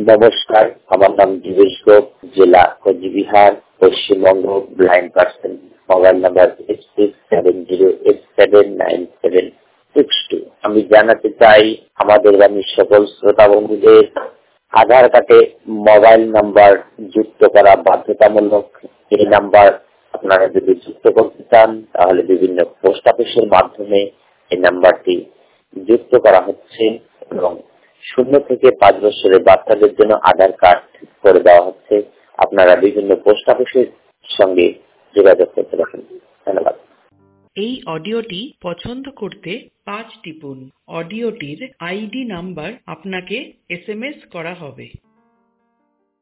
নমস্কার, আমার নাম দিবেশ গোপ, জেলা Cooch Behar, Paschimbanga, blind person. Mobile number 8670879762। আমি জানাতে চাই আমাদের গ্রামের সকল শ্রোতা বন্ধুদের আধার কার্ডে মোবাইল নাম্বার যুক্ত করা বাধ্যতামূলক। এই নাম্বার আপনারা যদি যুক্ত করতে চান তাহলে বিভিন্ন পোস্ট অফিসের মাধ্যমে এই নাম্বারটি যুক্ত করা হচ্ছে এবং 0 থেকে 5 বছরের বাচ্চাদের জন্য আধার কার্ড করে দেওয়া হচ্ছে। আপনারা বিভিন্ন পোস্ট অফিসের সঙ্গে যোগাযোগ করতে পারেন। ধন্যবাদ। এই অডিওটি পছন্দ করতে 5 টিপুন। অডিওটির আইডি নাম্বার আপনাকে SMS করা হবে।